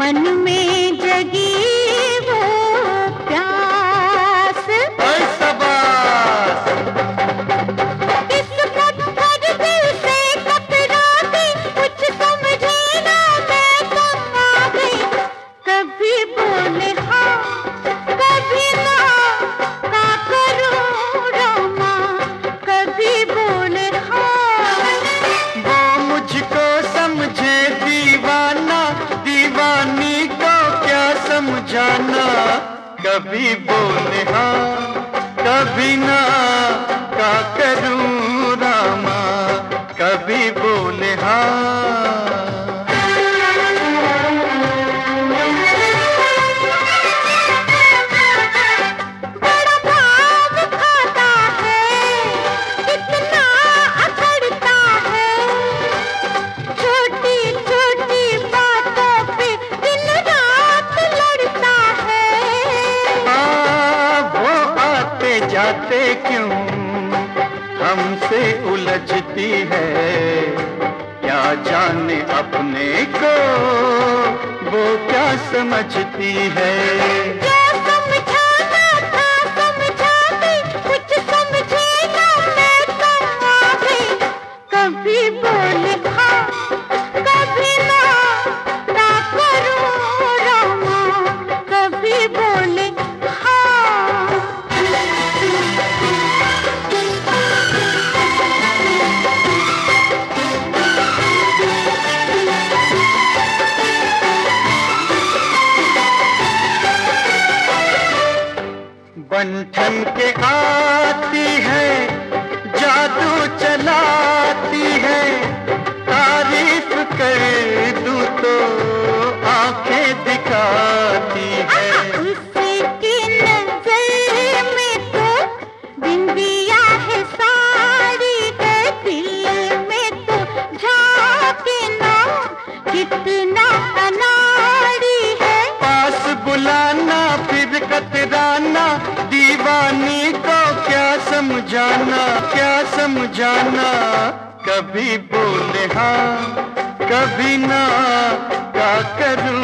मन में जगी वो प्यास। इस पत्थर दिल से टकरा के कुछ समझे ना मैं कब आ गई। कभी बोले हाँ कभी ना, क्या करूं रामा, कभी बोले हाँ। वो मुझको समझे दीवाना, दीवानी को क्या समझाना। कभी बोले हाँ कभी ना, क्या करूं रामा, कभी बोले हाँ। बड़ा भाव खाता है, कितना अकड़ता है, छोटी छोटी बातों पे दिन रात लड़ता है। वो आते जाते क्यों हमसे उलझती है, क्या जाने अपने को वो क्या समझती है। जो समझाना था समझा गई, कुछ समझे ना मैं कब आ गई। कभी बोले हाँ कभी ना, क्या करूं रामा, कभी बोले हाँ। बंठन के आती है, जादू चलाती है, तारीफ कर दूं तो आंखें दिखाती है। उसकी नजर में तो बिंदिया है साड़ी है, दिल में तो झांके ना कितना अनाड़ी है। पास बुलाना फिर कतराना, दीवानी को क्या समझाना, क्या समझाना। कभी बोले हाँ कभी ना, क्या करूं